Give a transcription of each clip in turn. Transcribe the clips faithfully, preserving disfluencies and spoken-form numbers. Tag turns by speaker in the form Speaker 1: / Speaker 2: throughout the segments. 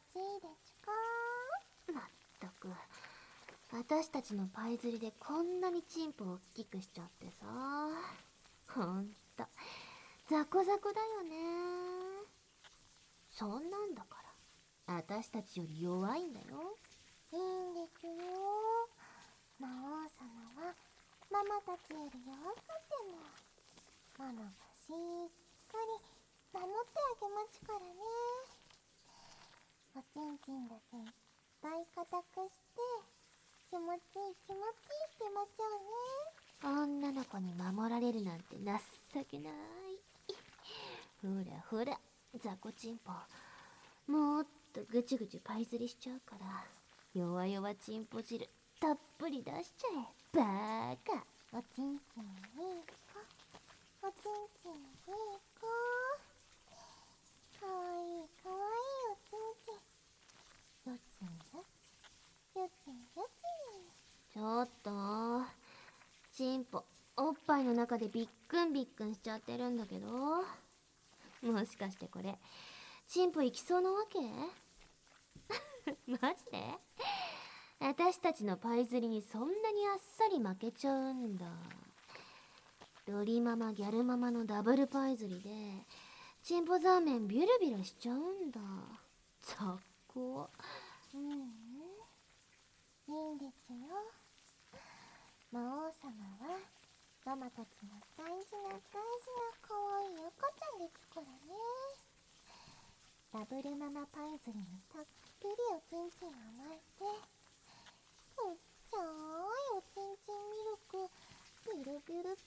Speaker 1: ちいいでちゅか？
Speaker 2: まったく、私たちのパイ釣りでこんなにチンポを大きくしちゃってさ。ほんとザコザコだよね。そんなんだから私たちより弱いんだよ。
Speaker 1: いいんですよ。魔王様はママたちより弱くてもママがしっかり守ってあげまちからね。おちんちんだけいっぱい固くして気持ちいい気持ちいいしてまちょうね。
Speaker 2: 女の子に守られるなんて情けない。ほらほら、ザコチンポ、もっとぐちぐちパイ釣りしちゃうから、弱々チンポ汁たっぷり出しちゃえ、バーカ。
Speaker 1: おちんちんいい子、おちんちんいい子、かわいいかわいいおちんちん、よちんよちよちんよちん。
Speaker 2: ちょっとチンポ、おっぱいの中でビックンビックンしちゃってるんだけど、もしかしてこれチンポいきそうなわけ？マジで？私たちのパイ釣りにそんなにあっさり負けちゃうんだ。ドリママギャルママのダブルパイ釣りでチンポザーメンビュルビュルしちゃうんだ。雑魚。
Speaker 1: ううん、いいんですよ。魔王様はママたちの大事な大事なかわいい赤ちゃんですからね。ダブルママパイ釣りにたっぷりおちんちんを巻いて、ちっちゃいおちんちんミルクビュルビュルピュッピュー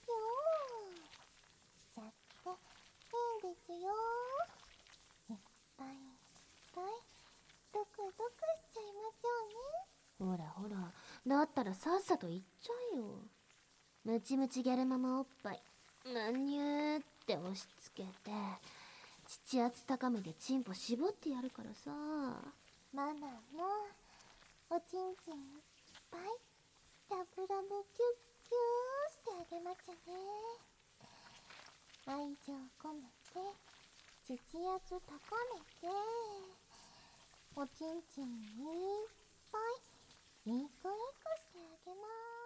Speaker 1: しちゃっていいんですよ。いっぱいいっぱいドクドクしちゃいましょうね。
Speaker 2: ほらほら、だったらさっさと行っちゃえよ。ムチムチギャルママおっぱいむにゅーって押し付けて乳圧高めでチンポ絞ってやるからさ。
Speaker 1: ママもおちんちんいっぱいラブラブキュッキューしてあげまちゃね。愛情込めて乳圧高めておちんちんいっぱいリクリクしてあげます。